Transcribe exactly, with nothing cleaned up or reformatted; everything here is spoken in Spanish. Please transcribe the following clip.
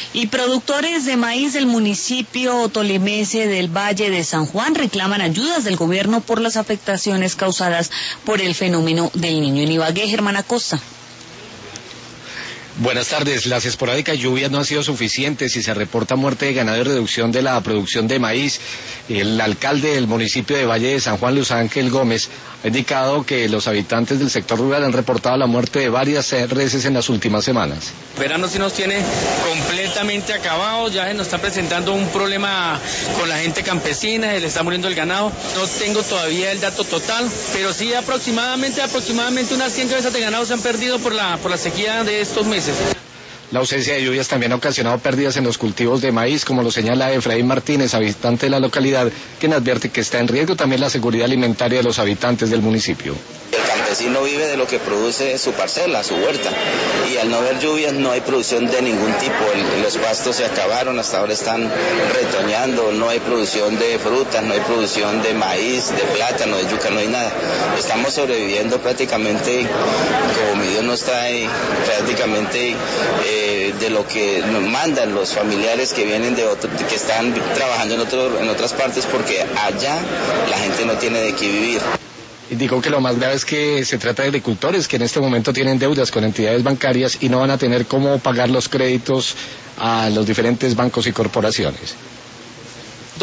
Y productores de maíz del municipio tolimense del Valle de San Juan reclaman ayudas del gobierno por las afectaciones causadas por el fenómeno del Niño. En Ibagué, Germán Acosta. Buenas tardes. Las esporádicas lluvias no han sido suficientes y se reporta muerte de ganado y reducción de la producción de maíz. El alcalde del municipio de Valle de San Juan, Luis Ángel Gómez, ha indicado que los habitantes del sector rural han reportado la muerte de varias reses en las últimas semanas. El verano sí nos tiene completamente acabados, ya se nos está presentando un problema con la gente campesina, se le está muriendo el ganado. No tengo todavía el dato total, pero sí aproximadamente, aproximadamente unas cien cabezas de ganado se han perdido por la, por la sequía de estos meses. La ausencia de lluvias también ha ocasionado pérdidas en los cultivos de maíz, como lo señala Efraín Martínez, habitante de la localidad, quien advierte que está en riesgo también la seguridad alimentaria de los habitantes del municipio. El campesino vive de lo que produce su parcela, su huerta, y al no haber lluvias no hay producción de ningún tipo. El, los pastos se acabaron, hasta ahora están retoñando, no hay producción de frutas, no hay producción de maíz, de plátano, de yuca, no hay nada. Estamos sobreviviendo prácticamente, como mi Dios nos trae, prácticamente eh, de lo que nos mandan los familiares que vienen de otro, que están trabajando en, otro, en otras partes, porque allá la gente no tiene de qué vivir. Indicó que lo más grave es que se trata de agricultores que en este momento tienen deudas con entidades bancarias y no van a tener cómo pagar los créditos a los diferentes bancos y corporaciones.